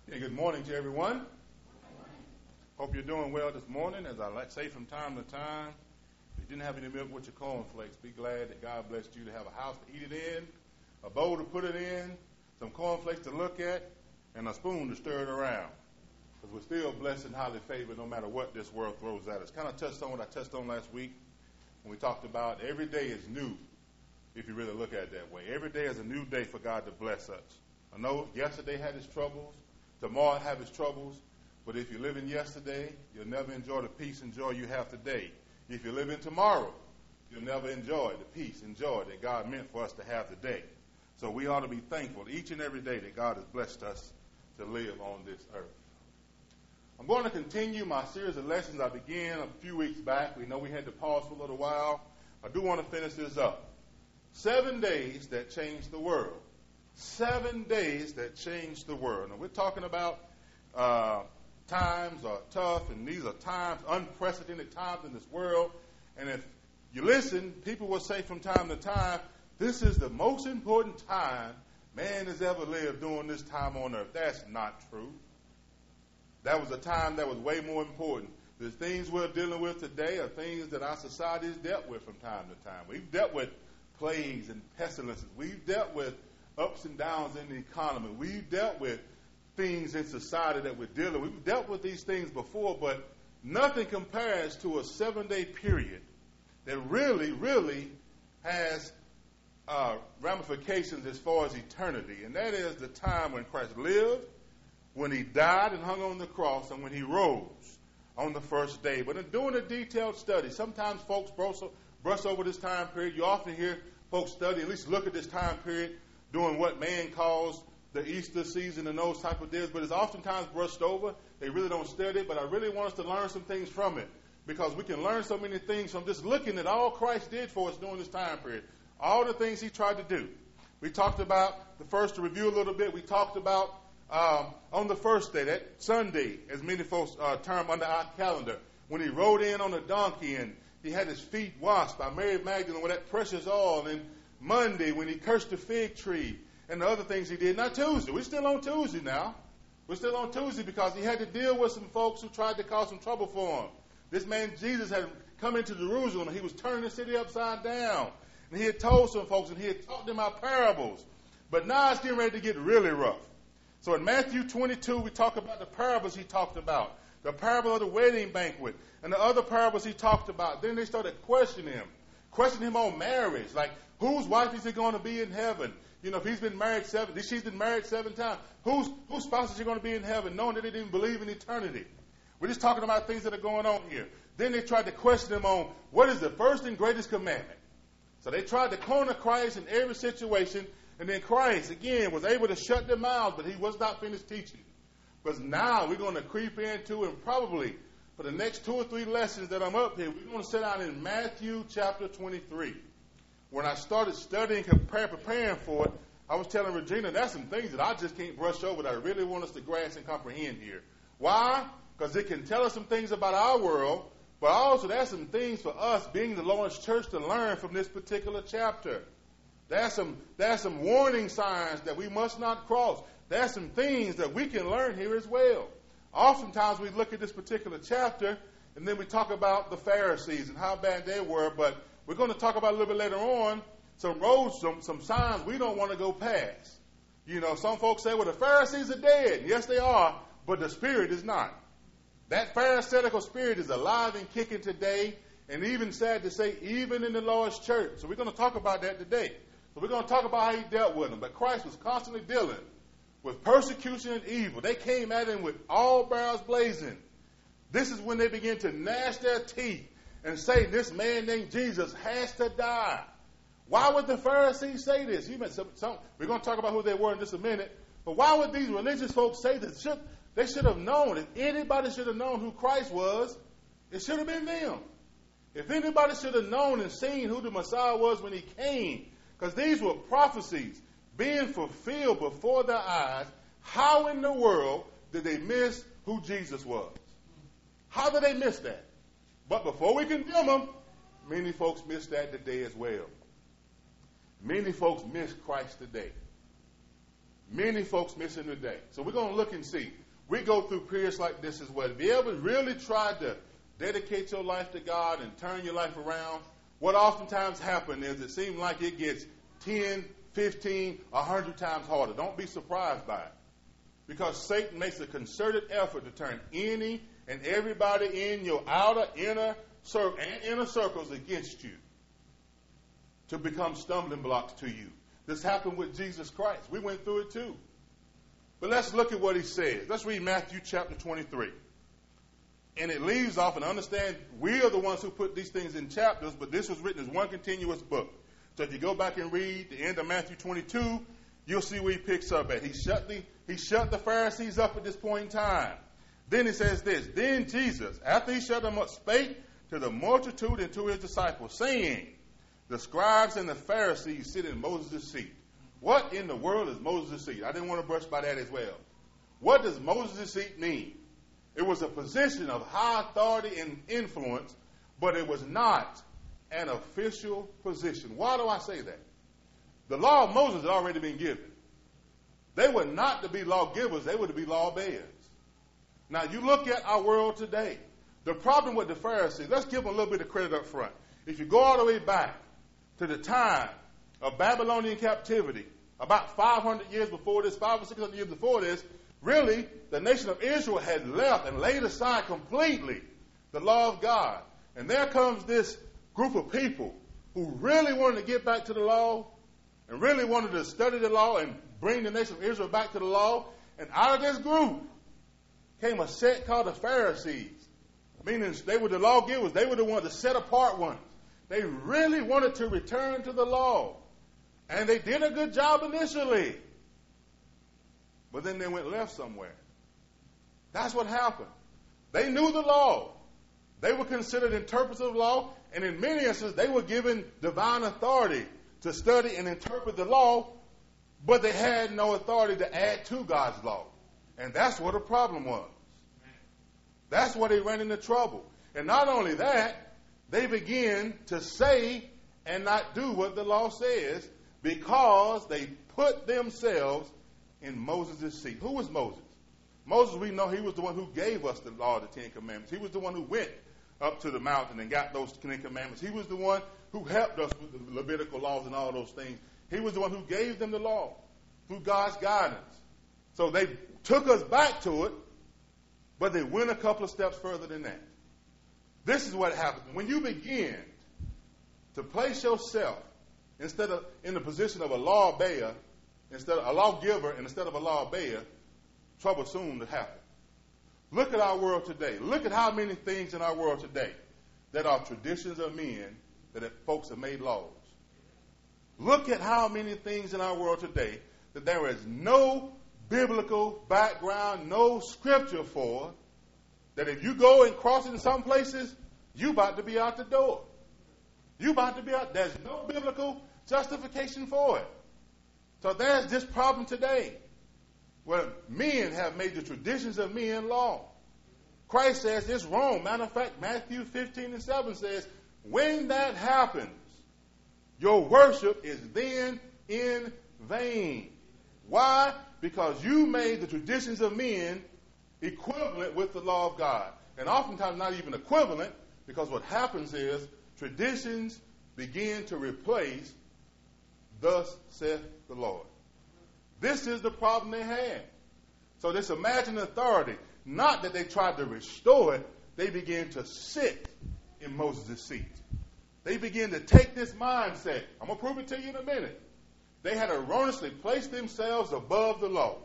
Yeah, good morning to everyone. Hope you're doing well this morning. As I like say from time to time, if you didn't have any milk with your cornflakes, be glad that God blessed you to have a house to eat it in, a bowl to put it in, some cornflakes to look at, and a spoon to stir it around. Because we're still blessed and highly favored no matter what this world throws at us. Kind of touched on what I touched on last week when we talked about every day is new, if you really look at it that way. Every day is a new day for God to bless us. I know yesterday had its troubles. Tomorrow have its troubles, but if you live in yesterday, you'll never enjoy the peace and joy you have today. If you live in tomorrow, you'll never enjoy the peace and joy that God meant for us to have today. So we ought to be thankful each and every day that God has blessed us to live on this earth. I'm going to continue my series of lessons I began a few weeks back. We know we had to pause for a little while. I do want to finish this up. 7 days that changed the world. 7 days that changed the world. Now, we're talking about times are tough, and these are times, unprecedented times in this world. And if you listen, people will say from time to time, this is the most important time man has ever lived during this time on earth. That's not true. That was a time that was way more important. The things we're dealing with today are things that our society has dealt with from time to time. We've dealt with plagues and pestilences. We've dealt with ups and downs in the economy. We've dealt with things in society that we're dealing with. We've dealt with these things before, but nothing compares to a 7-day period that really has ramifications as far as eternity. And that is the time when Christ lived, when he died and hung on the cross, and when he rose on the first day. But in doing a detailed study, sometimes folks brush over this time period. You often hear folks study, at least look at this time period, doing what man calls the Easter season and those type of deals, but it's oftentimes brushed over. They really don't study it, but I really want us to learn some things from it, because we can learn so many things from just looking at all Christ did for us during this time period, all the things he tried to do. We talked about, the first to review a little bit, we talked about on the first day, that Sunday, as many folks term under our calendar, when he rode in on a donkey and he had his feet washed by Mary Magdalene with that precious oil, and Monday when he cursed the fig tree and the other things he did. Not Tuesday. We're still on Tuesday now. We're still on Tuesday because he had to deal with some folks who tried to cause some trouble for him. This man Jesus had come into Jerusalem and he was turning the city upside down. And he had told some folks and he had taught them out parables. But now it's getting ready to get really rough. So in Matthew 22, we talk about the parables he talked about. The parable of the wedding banquet and the other parables he talked about. Then they started questioning him on marriage. Like, whose wife is he going to be in heaven? You know, if she's been married 7 times, whose spouse is he going to be in heaven, knowing that they didn't believe in eternity? We're just talking about things that are going on here. Then they tried to question him on what is the first and greatest commandment. So they tried to corner Christ in every situation, and then Christ, again, was able to shut their mouths, but he was not finished teaching. Because now we're going to creep into, and probably for the next 2 or 3 lessons that I'm up here, we're going to sit down in Matthew chapter 23. When I started studying, preparing for it, I was telling Regina, that's some things that I just can't brush over that I really want us to grasp and comprehend here. Why? Because it can tell us some things about our world, but also there's some things for us, being the Lord's church, to learn from this particular chapter. There's some warning signs that we must not cross. There's some things that we can learn here as well. Oftentimes we look at this particular chapter, and then we talk about the Pharisees and how bad they were, but we're going to talk about a little bit later on some roads, some signs we don't want to go past. You know, some folks say, well, the Pharisees are dead. Yes, they are, but the spirit is not. That Pharisaical spirit is alive and kicking today, and even sad to say, even in the Lord's church. So we're going to talk about that today. So we're going to talk about how he dealt with them. But Christ was constantly dealing with persecution and evil. They came at him with all barrels blazing. This is when they began to gnash their teeth and say, this man named Jesus has to die. Why would the Pharisees say this? We're going to talk about who they were in just a minute. But why would these religious folks say this? They should have known. If anybody should have known who Christ was, it should have been them. If anybody should have known and seen who the Messiah was when he came, because these were prophecies being fulfilled before their eyes, how in the world did they miss who Jesus was? How did they miss that? But before we condemn them, many folks miss that today as well. Many folks miss Christ today. many folks missing today. So we're going to look and see. We go through periods like this as well. If you ever really tried to dedicate your life to God and turn your life around, what oftentimes happens is it seems like it gets 10, 15, 100 times harder. Don't be surprised by it. Because Satan makes a concerted effort to turn any and everybody in your outer, inner circles against you, to become stumbling blocks to you. This happened with Jesus Christ. We went through it too. But let's look at what he says. Let's read Matthew chapter 23. And it leaves off, and understand we are the ones who put these things in chapters, but this was written as one continuous book. So if you go back and read the end of Matthew 22, you'll see where he picks up at. He shut the Pharisees up at this point in time. Then he says this, then Jesus, after he shut them up, spake to the multitude and to his disciples, saying, the scribes and the Pharisees sit in Moses' seat. What in the world is Moses' seat? I didn't want to brush by that as well. What does Moses' seat mean? It was a position of high authority and influence, but it was not an official position. Why do I say that? The law of Moses had already been given. They were not to be lawgivers, they were to be lawbearers. Now, you look at our world today. The problem with the Pharisees, let's give them a little bit of credit up front. If you go all the way back to the time of Babylonian captivity, about 500 years before this, 500 or 600 years before this, really, the nation of Israel had left and laid aside completely the law of God. And there comes this group of people who really wanted to get back to the law and really wanted to study the law and bring the nation of Israel back to the law. And out of this group came a sect called the Pharisees, meaning they were the lawgivers. They were the ones, the set apart ones. They really wanted to return to the law. And they did a good job initially. But then they went left somewhere. That's what happened. They knew the law. They were considered interpreters of law. And in many instances, they were given divine authority to study and interpret the law. But they had no authority to add to God's law. And that's what the problem was. That's where they ran into trouble. And not only that, they began to say and not do what the law says because they put themselves in Moses' seat. Who was Moses? Moses, we know he was the one who gave us the law of the Ten Commandments. He was the one who went up to the mountain and got those Ten Commandments. He was the one who helped us with the Levitical laws and all those things. He was the one who gave them the law through God's guidance. So they took us back to it, but they went a couple of steps further than that. This is what happens. When you begin to place yourself instead of in the position of a lawbearer, instead of a lawgiver, and instead of a lawbearer, trouble soon to happen. Look at our world today. Look at how many things in our world today that are traditions of men that folks have made laws. Look at how many things in our world today that there is no biblical background, no scripture for, that if you go and cross it in some places, you about to be out the door. You about to be out. There's no biblical justification for it. So there's this problem today where men have made the traditions of men law. Christ says it's wrong. Matter of fact, Matthew 15:7 says, when that happens, your worship is then in vain. Why? Because you made the traditions of men equivalent with the law of God. And oftentimes not even equivalent, because what happens is traditions begin to replace thus saith the Lord. This is the problem they had. So this imagined authority, not that they tried to restore it, they began to sit in Moses' seat. They began to take this mindset. I'm going to prove it to you in a minute. They had erroneously placed themselves above the law.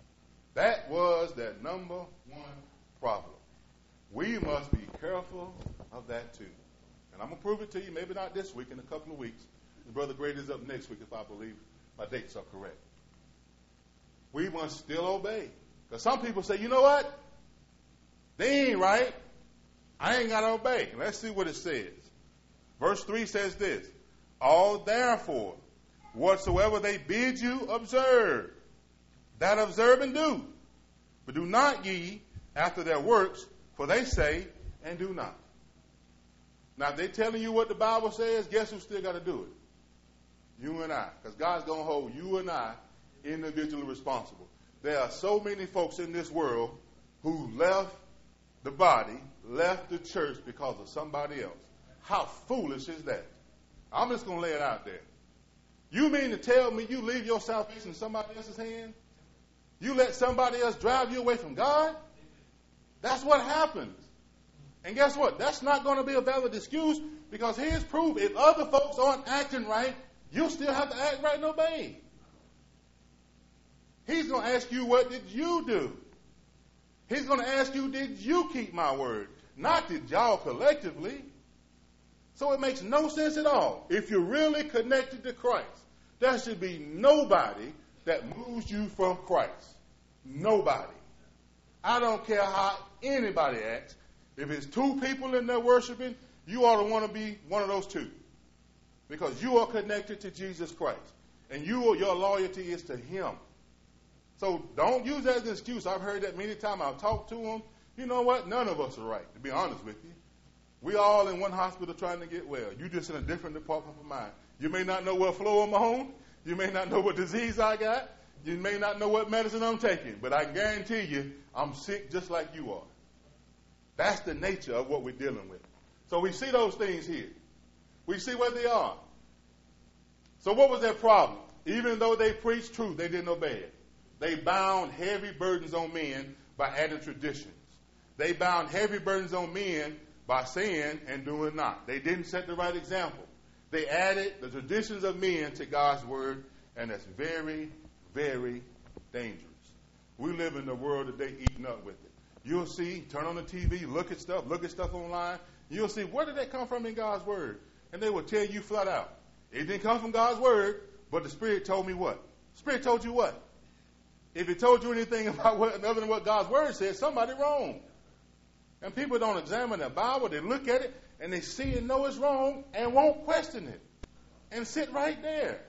That was their number one problem. We must be careful of that too. And I'm going to prove it to you, maybe not this week, in a couple of weeks. Brother Grady is up next week, if I believe my dates are correct. We must still obey. Because some people say, you know what? They ain't right. I ain't got to obey. Let's see what it says. Verse 3 says this. All therefore, whatsoever they bid you observe, that observe and do. But do not ye after their works, for they say and do not. Now, if they're telling you what the Bible says, guess who still got to do it? You and I. Because God's going to hold you and I individually responsible. There are so many folks in this world who left the body, left the church because of somebody else. How foolish is that? I'm just going to lay it out there. You mean to tell me you leave your salvation in somebody else's hand? You let somebody else drive you away from God? That's what happens. And guess what? That's not going to be a valid excuse, because here's proof. If other folks aren't acting right, you'll still have to act right and obey. He's going to ask you, what did you do? He's going to ask you, did you keep my word? Not did y'all collectively. So it makes no sense at all. If you're really connected to Christ, there should be nobody that moves you from Christ. Nobody. I don't care how anybody acts. If it's two people in there worshiping, you ought to want to be one of those two, because you are connected to Jesus Christ, and your loyalty is to Him. So don't use that as an excuse. I've heard that many times. I've talked to them. You know what? None of us are right, to be honest with you. We all in one hospital trying to get well. You just in a different department from mine. You may not know what flow I'm on. You may not know what disease I got. You may not know what medicine I'm taking. But I guarantee you, I'm sick just like you are. That's the nature of what we're dealing with. So we see those things here. We see where they are. So what was their problem? Even though they preached truth, they didn't obey it. They bound heavy burdens on men by adding traditions. They bound heavy burdens on men by saying and doing not. They didn't set the right example. They added the traditions of men to God's word, and that's very, very dangerous. We live in the world today eating up with it. You'll see, turn on the TV, look at stuff online. You'll see, where did that come from in God's word? And they will tell you flat out, it didn't come from God's word, but the Spirit told me what? The Spirit told you what? If it told you anything about other than what God's word says, somebody wrong. And people don't examine the Bible. They look at it and they see and know it's wrong and won't question it and sit right there.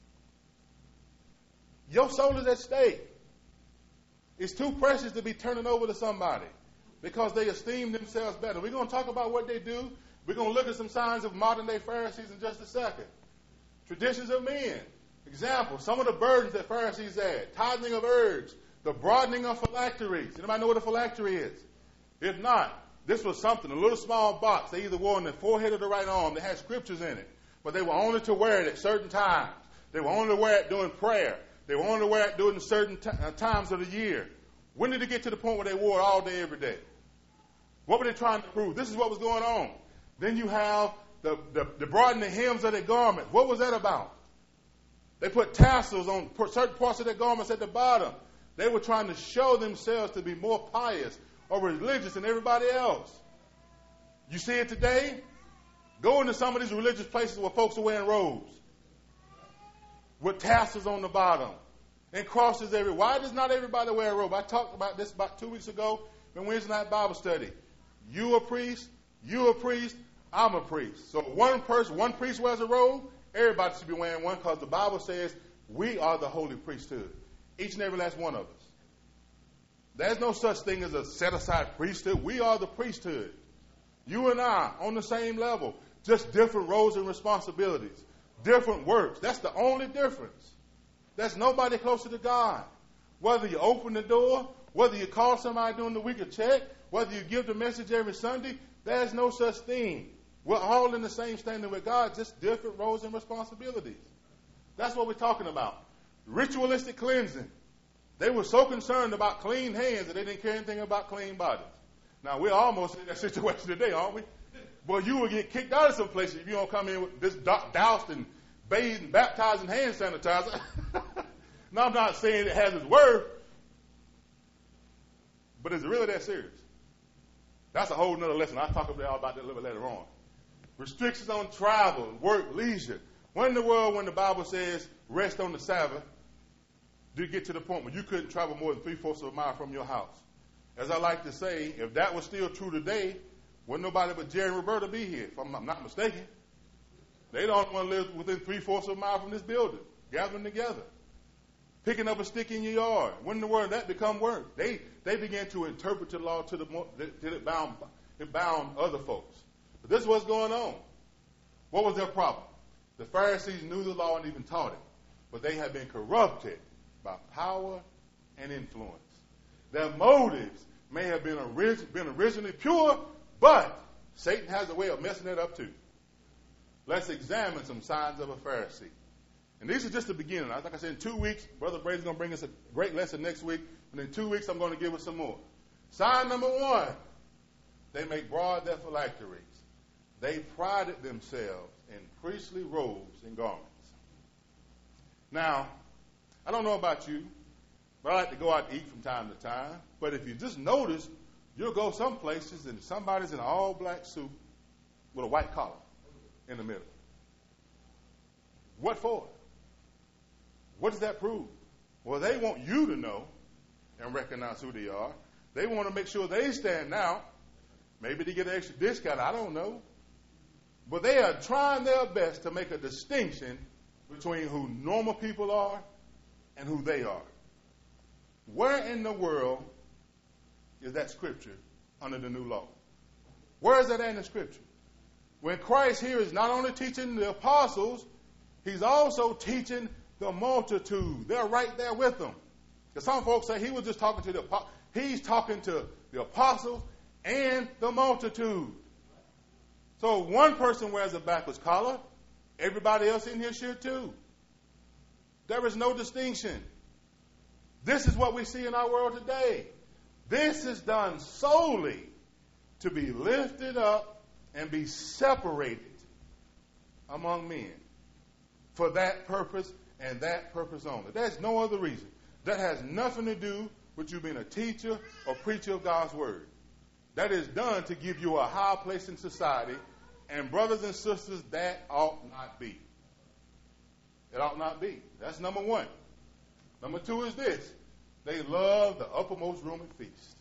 Your soul is at stake. It's too precious to be turning over to somebody because they esteem themselves better. We're going to talk about what they do. We're going to look at some signs of modern day Pharisees in just a second. Traditions of men. Example, some of the burdens that Pharisees had. Tithing of herbs. The broadening of phylacteries. Anybody know what a phylactery is? If not, this was something, a little small box they either wore on the forehead or the right arm that had scriptures in it. But they were only to wear it at certain times. They were only to wear it during prayer. They were only to wear it during certain times of the year. When did it get to the point where they wore it all day, every day? What were they trying to prove? This is what was going on. Then you have the broadening hems of their garments. What was that about? They put tassels on certain parts of their garments at the bottom. They were trying to show themselves to be more pious or religious than everybody else. You see it today? Go into some of these religious places where folks are wearing robes with tassels on the bottom and crosses everywhere. Why does not everybody wear a robe? I talked about this about 2 weeks ago in Wednesday night Bible study. You a priest, I'm a priest. So one priest wears a robe, everybody should be wearing one, because the Bible says we are the holy priesthood. Each and every last one of us. There's no such thing as a set-aside priesthood. We are the priesthood. You and I on the same level. Just different roles and responsibilities. Different works. That's the only difference. There's nobody closer to God. Whether you open the door, whether you call somebody during the week a check, whether you give the message every Sunday, there's no such thing. We're all in the same standing with God, just different roles and responsibilities. That's what we're talking about. Ritualistic cleansing. They were so concerned about clean hands that they didn't care anything about clean bodies. Now, we're almost in that situation today, aren't we? Boy, you will get kicked out of some places if you don't come in with this doused and bathed and baptized in hand sanitizer. Now, I'm not saying it has its worth, but is it really that serious? That's a whole nother lesson. I'll talk about that a little bit later on. Restrictions on travel, work, leisure. When in the world, when the Bible says rest on the Sabbath, did it get to the point where you couldn't travel more than 3/4 of a mile from your house? As I like to say, if that was still true today, wouldn't nobody but Jerry and Roberta be here, if I'm not mistaken. They don't want to live within 3/4 of a mile from this building, gathering together. Picking up a stick in your yard. When in the world that become work? They began to interpret the law till it bound other folks. But this is what's going on. What was their problem? The Pharisees knew the law and even taught it, but they had been corrupted by power and influence. Their motives may have been originally pure, but Satan has a way of messing it up too. Let's examine some signs of a Pharisee. And these are just the beginning. Like I said, in 2 weeks, Brother Brady's going to bring us a great lesson next week. And in 2 weeks, I'm going to give us some more. Sign number 1, they make broad their phylacteries. They prided themselves in priestly robes and garments. Now, I don't know about you, but I like to go out to eat from time to time. But if you just notice, you'll go some places and somebody's in an all-black suit with a white collar in the middle. What for? What does that prove? Well, they want you to know and recognize who they are. They want to make sure they stand out. Maybe they get an extra discount. I don't know. But they are trying their best to make a distinction between who normal people are and who they are. Where in the world is that scripture under the new law? Where is that in the scripture? When Christ here is not only teaching the apostles, he's also teaching the multitude. They're right there with them. Because some folks say he was just talking to the apostles. He's talking to the apostles and the multitude. So one person wears a backwards collar. Everybody else in here should too. There is no distinction. This is what we see in our world today. This is done solely to be lifted up and be separated among men for that purpose and that purpose only. There's no other reason. That has nothing to do with you being a teacher or preacher of God's word. That is done to give you a high place in society. And brothers and sisters, that ought not be. It ought not be. That's number 1. Number 2 is this. They love the uppermost room at feast.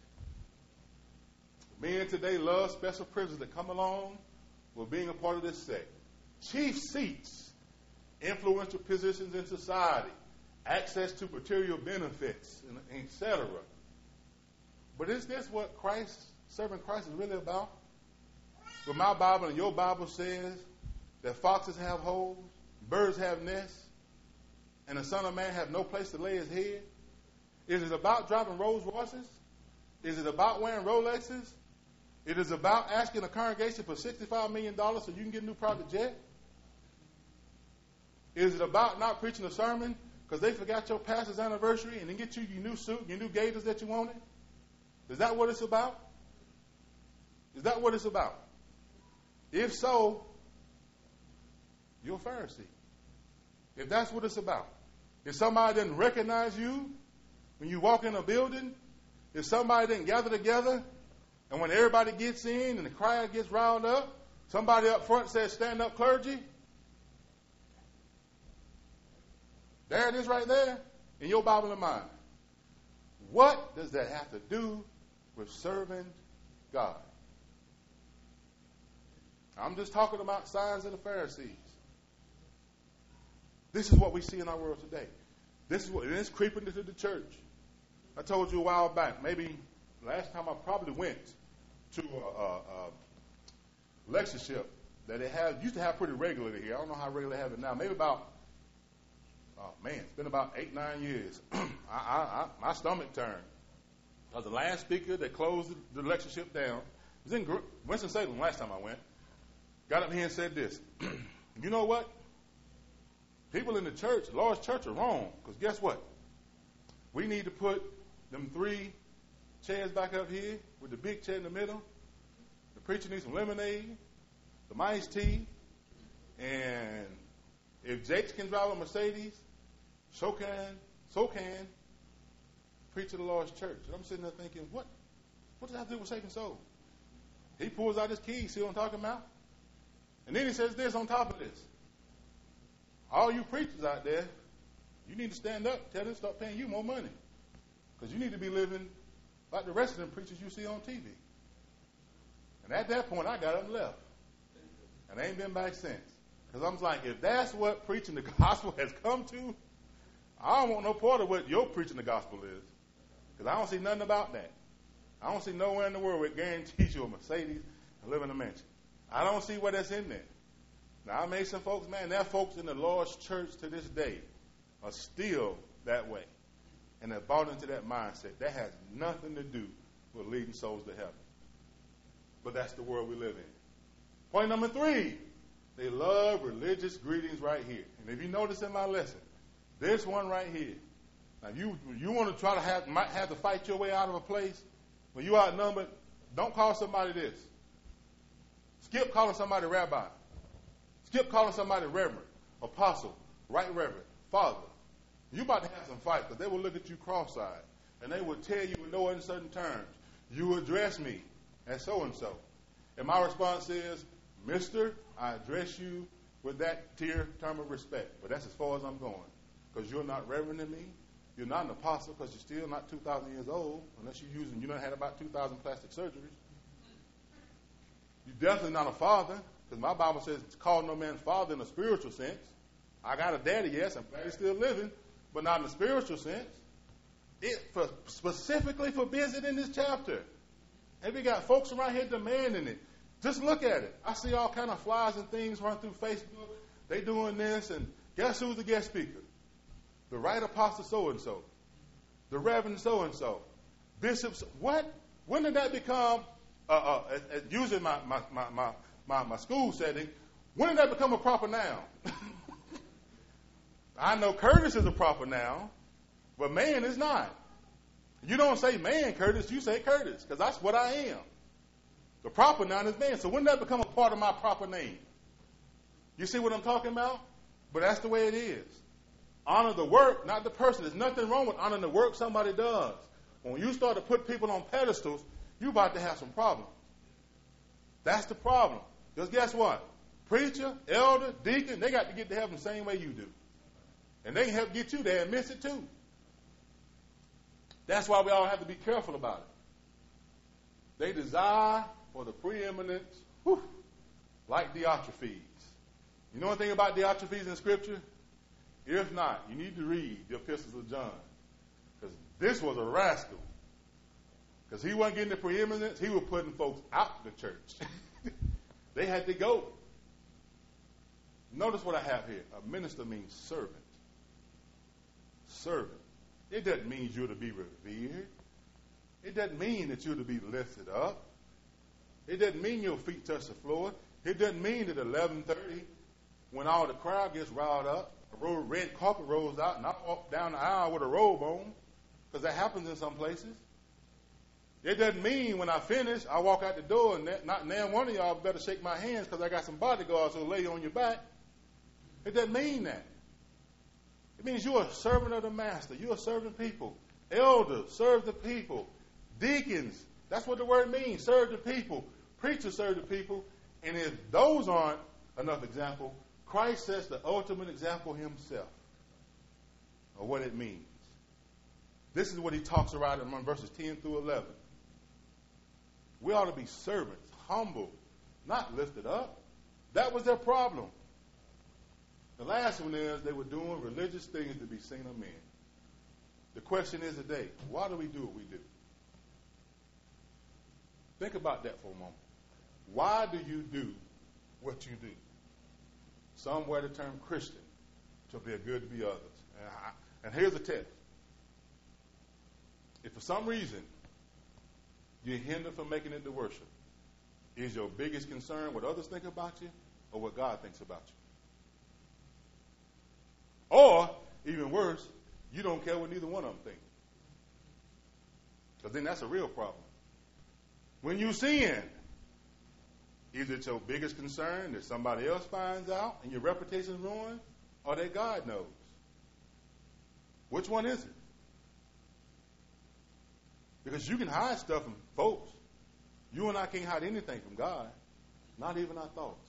Men today love special privileges that come along with being a part of this sect. Chief seats, influential positions in society, access to material benefits, etc. But is this what serving Christ is really about? But my Bible and your Bible says that foxes have holes, birds have nests, and the Son of Man have no place to lay his head. Is it about driving Rolls Royces? Is it about wearing Rolexes? It is about asking a congregation for $65 million so you can get a new private jet? Is it about not preaching a sermon because they forgot your pastor's anniversary and then get you your new suit, your new gaiters that you wanted? Is that what it's about? Is that what it's about? If so, you're a Pharisee. If that's what it's about. If somebody didn't recognize you when you walk in a building, if somebody didn't gather together, and when everybody gets in and the crowd gets riled up, somebody up front says, "Stand up, clergy." There it is right there in your Bible and mine. What does that have to do with serving God? I'm just talking about signs of the Pharisees. This is what we see in our world today. This is what, and it's creeping into the church. I told you a while back, maybe last time I probably went to a lectureship that they used to have pretty regularly here. I don't know how regular they have it now. Maybe about, it's been about 8-9 years. My stomach turned. I was the last speaker that closed the lectureship down. It was in Winston-Salem last time I went. Got up here and said this. You know what? People in the church, Lord's church, are wrong. Because guess what? We need to put them 3 chairs back up here with the big chair in the middle. The preacher needs some lemonade, some iced tea, and if Jakes can drive a Mercedes, so can preach at the Lord's church. And I'm sitting there thinking, what does that have to do with saving souls? He pulls out his keys, see what I'm talking about? And then he says this on top of this. All you preachers out there, you need to stand up, tell them to start paying you more money. Because you need to be living like the rest of them preachers you see on TV. And at that point, I got up and left. And I ain't been back since. Because I'm like, if that's what preaching the gospel has come to, I don't want no part of what your preaching the gospel is. Because I don't see nothing about that. I don't see nowhere in the world where it guarantees you a Mercedes and live in a mansion. I don't see what that's in there. Now, I made some folks, man, there are folks in the Lord's church to this day are still that way. and have bought into that mindset. That has nothing to do with leading souls to heaven. But that's the world we live in. Point number 3, they love religious greetings right here. And if you notice in my lesson, this one right here. Now, you want to try to have to fight your way out of a place when you outnumbered, don't call somebody this. Skip calling somebody rabbi. Skip calling somebody reverend, apostle, right reverend, father. You about to have some fight because they will look at you cross-eyed and they will tell you in no uncertain terms, you address me as so-and-so. And my response is, Mister, I address you with that term of respect. But that's as far as I'm going because you're not reverend to me. You're not an apostle because you're still not 2,000 years old unless you done had about 2,000 plastic surgeries. You're definitely not a father because my Bible says it's called no man father in a spiritual sense. I got a daddy, yes, I'm glad he's still living, but not in a spiritual sense. It specifically forbids it in this chapter. And we got folks around here demanding it. Just look at it. I see all kind of flyers and things run through Facebook. They doing this, and guess who's the guest speaker? The right apostle so-and-so. The reverend so-and-so. Bishops, what? When did that become, using my school setting, when did that become a proper noun? I know Curtis is a proper noun, but man is not. You don't say man, Curtis, you say Curtis, because that's what I am. The proper noun is man. So when did that become a part of my proper name? You see what I'm talking about? But that's the way it is. Honor the work, not the person. There's nothing wrong with honoring the work somebody does. When you start to put people on pedestals, you're about to have some problems. That's the problem. Because guess what? Preacher, elder, deacon, they got to get to heaven the same way you do. And they can help get you there and miss it too. That's why we all have to be careful about it. They desire for the preeminence, like Diotrephes. You know anything about Diotrephes in Scripture? If not, you need to read the epistles of John. Because this was a rascal. Because he wasn't getting the preeminence, he was putting folks out the church. They had to go. Notice what I have here. A minister means servant. Servant. It doesn't mean you're to be revered. It doesn't mean that you're to be lifted up. It doesn't mean your feet touch the floor. It doesn't mean that 11:30, when all the crowd gets riled up, a red carpet rolls out, and I walk down the aisle with a robe on, because that happens in some places. It doesn't mean when I finish, I walk out the door, and not one of y'all better shake my hands because I got some bodyguards who'll lay you on your back. It doesn't mean that. It means you're a servant of the master. You're serving people. Elders, serve the people. Deacons, that's what the word means, serve the people. Preachers serve the people. And if those aren't enough example, Christ sets the ultimate example himself of what it means. This is what he talks about in verses 10 through 11. We ought to be servants, humble, not lifted up. That was their problem. The last one is they were doing religious things to be seen of men. The question is today, why do we do what we do? Think about that for a moment. Why do you do what you do? Some wear the term Christian to appear good to be others. And here's a test. If for some reason you're hindered from making it to worship, is your biggest concern what others think about you or what God thinks about you? Or, even worse, you don't care what neither one of them think. Because then that's a real problem. When you sin, is it your biggest concern that somebody else finds out and your reputation is ruined, or that God knows? Which one is it? Because you can hide stuff from folks. You and I can't hide anything from God, not even our thoughts.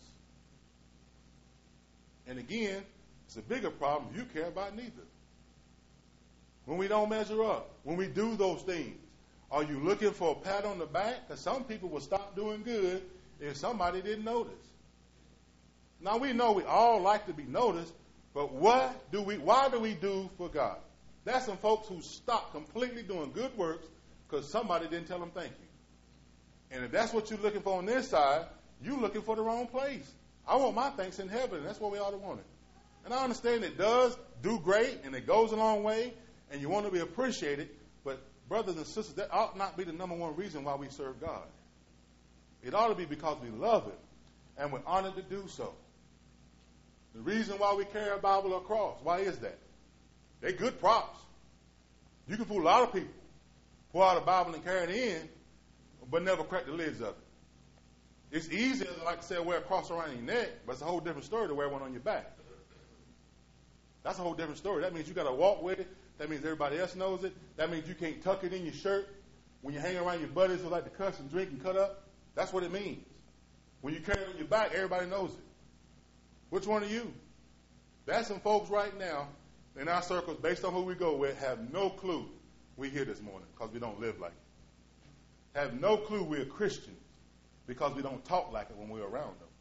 And again, it's a bigger problem you care about neither. When we don't measure up, when we do those things, are you looking for a pat on the back? Because some people will stop doing good if somebody didn't notice. Now we know we all like to be noticed, but why do we do for God? That's some folks who stop completely doing good works because somebody didn't tell them thank you. And if that's what you're looking for on this side, you're looking for the wrong place. I want my thanks in heaven, and that's what we ought to want it. And I understand it does do great, and it goes a long way, and you want to be appreciated. But brothers and sisters, that ought not be the number one reason why we serve God. It ought to be because we love Him and we're honored to do so. The reason why we carry a Bible or a cross, why is that? They're good props. You can fool a lot of people. Pull out a Bible and carry it in, but never crack the lids of it. It's easy, as I like to say, wear a cross around your neck, but it's a whole different story to wear one on your back. That's a whole different story. That means you got to walk with it. That means everybody else knows it. That means you can't tuck it in your shirt. When you hang around your buddies who like to cuss and drink and cut up, that's what it means. When you carry it on your back, everybody knows it. Which one are you? That's some folks right now in our circles, based on who we go with, have no clue we're here this morning because we don't live like it. Have no clue we're Christians because we don't talk like it when we're around them.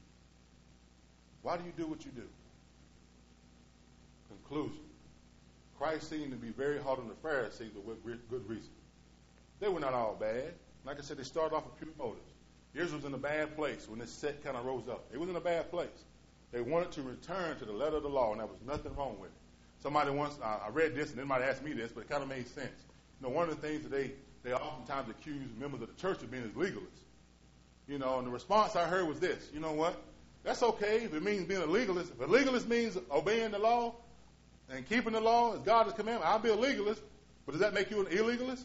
Why do you do what you do? Conclusion. Christ seemed to be very hard on the Pharisees, but with good reason. They were not all bad. Like I said, they started off with pure motives. Israel was in a bad place when this sect kind of rose up. It was in a bad place. They wanted to return to the letter of the law, and there was nothing wrong with it. Somebody once, I read this, and they might ask me this, but it kind of made sense. You know, one of the things that they oftentimes accuse members of the church of being is legalists. You know, and the response I heard was this: you know what? That's okay if it means being a legalist. If a legalist means obeying the law and keeping the law as God has commanded, I'll be a legalist. But does that make you an illegalist?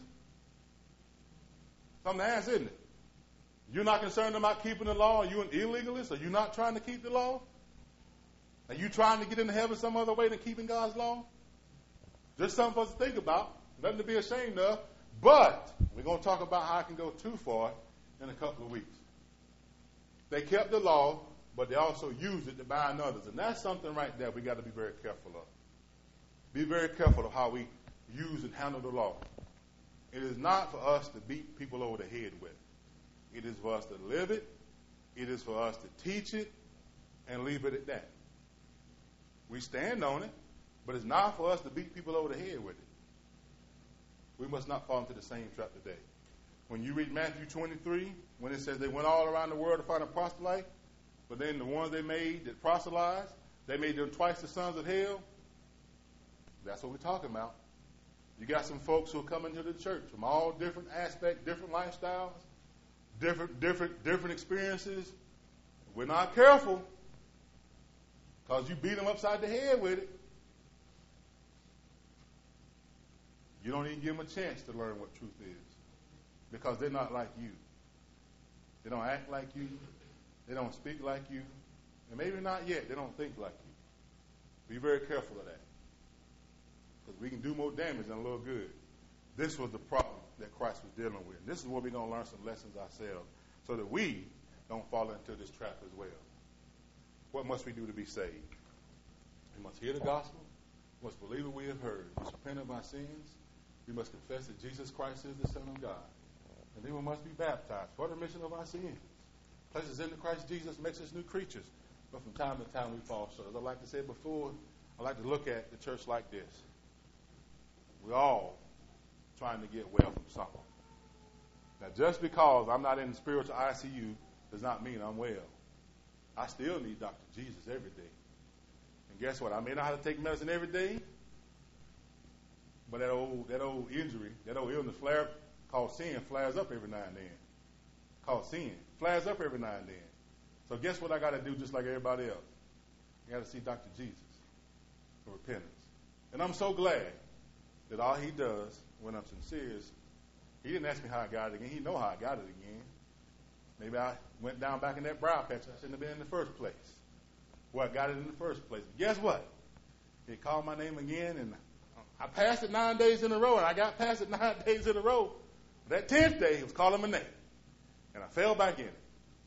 Something to ask, isn't it? You're not concerned about keeping the law. Are you an illegalist? Are you not trying to keep the law? Are you trying to get into heaven some other way than keeping God's law? Just something for us to think about. Nothing to be ashamed of. But we're going to talk about how I can go too far in a couple of weeks. They kept the law, but they also used it to bind others. And that's something right there we got to be very careful of. Be very careful of how we use and handle the law. It is not for us to beat people over the head with. It is for us to live it. It is for us to teach it and leave it at that. We stand on it, but it's not for us to beat people over the head with it. We must not fall into the same trap today. When you read Matthew 23, when it says they went all around the world to find a proselyte, but then the ones they made that proselytized, they made them twice the sons of hell. That's what we're talking about. You got some folks who are coming to the church from all different aspects, different lifestyles, different experiences. If we're not careful, because you beat them upside the head with it, you don't even give them a chance to learn what truth is. Because they're not like you. They don't act like you. They don't speak like you. And maybe not yet, they don't think like you. Be very careful of that. Because we can do more damage than a little good. This was the problem that Christ was dealing with. And this is where we're going to learn some lessons ourselves so that we don't fall into this trap as well. What must we do to be saved? We must hear the gospel. We must believe what we have heard. We must repent of our sins. We must confess that Jesus Christ is the Son of God. And then we must be baptized for the remission of our sins. Places into Christ Jesus makes us new creatures. But from time to time we fall short. As I like to say before, I like to look at the church like this. We're all trying to get well from something. Now, just because I'm not in the spiritual ICU does not mean I'm well. I still need Dr. Jesus every day. And guess what? I may not have to take medicine every day, but that old injury, that old illness called sin flares up every now and then. Called sin. Flares up every now and then. So guess what I got to do just like everybody else? I got to see Dr. Jesus for repentance. And I'm so glad that all he does when I'm sincere is he didn't ask me how I got it again. He know how I got it again. Maybe I went down back in that briar patch I shouldn't have been in the first place. Well, I got it in the first place. But guess what? He called my name again, and I passed it 9 days in a row, and I got past it 9 days in a row. That 10th day, he was calling my name, and I fell back in it.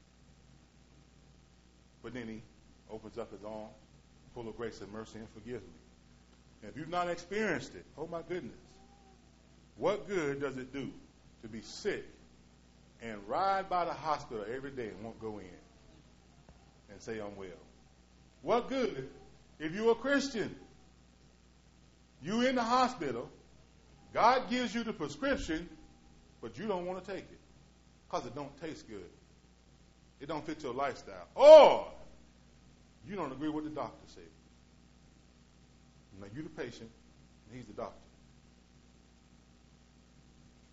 But then he opens up his arm, full of grace and mercy, and forgives me. And if you've not experienced it, oh my goodness, what good does it do to be sick and ride by the hospital every day and won't go in and say I'm well? What good if you're a Christian? You in the hospital, God gives you the prescription, but you don't want to take it because it don't taste good. It don't fit your lifestyle. Or you don't agree with what the doctor said. Now, you're the patient, and he's the doctor.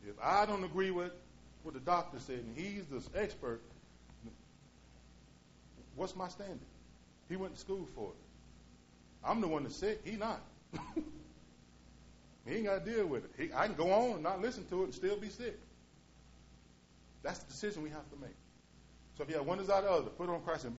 If I don't agree with what the doctor said and he's the expert, what's my standing? He went to school for it. I'm the one that's sick. He not. He ain't got to deal with it. I can go on and not listen to it and still be sick. That's the decision we have to make. So if you have one desire or the other, put on Christ and